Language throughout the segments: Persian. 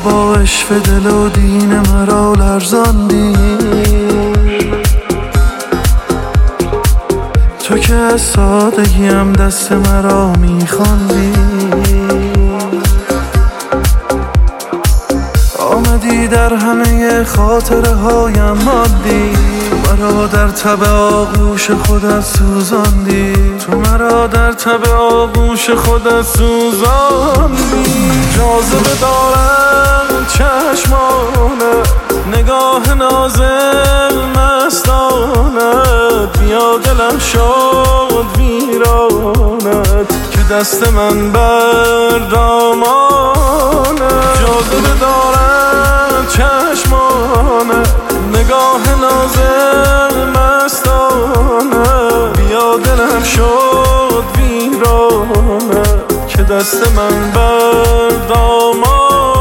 با عشق دل و دین مرا لرزاندی، تو که از سادگیم دست مرا میخواندی. آمدی در همه خاطره هایم ماندی، مرا در تب آغوش خودت سوزاندی، تو مرا در تب آغوش خودت سوزاندی. جاذبه دارم چشمانه، نگاه نازل مستانت، بیا دلم شد ویرانت که دست من بر دامانت. جاذبه دارم چشمانه، نگاه نازل مستانه، بیا دلم شد ویرانه که دست من بر دامانه.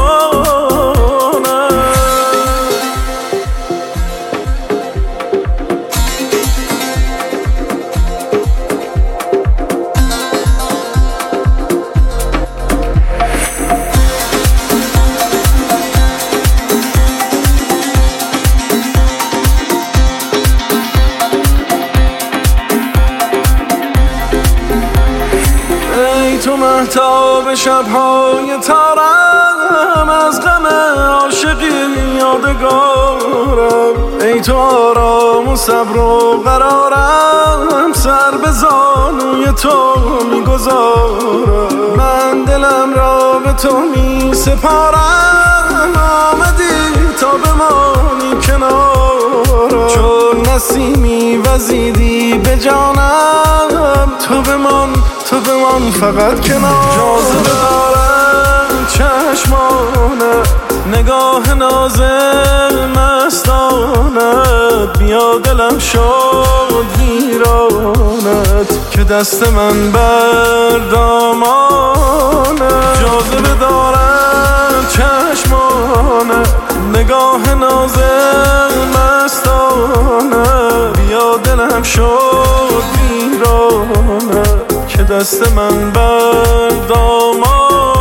تو مهتاب شب‌های تارم، از غم عاشقی یادگارم. ای تو آرام و صبر و قرارم، سر به زانوی تو میگذارم. من دلم را به تو می سپارم، آمدی تا بمانی کنارم. چون نسیمی وزیدی به جانم، تو بمان فقط کنار. جاذبه دارم چشمانه، نگاه نازل مستانه، بیا دلم شد ویرانت که دست من بر دامانت. جاذبه دارم چشمانه، نگاه نازل مستانه، بیا دلم شد ویرانت که دست من بر دامانت.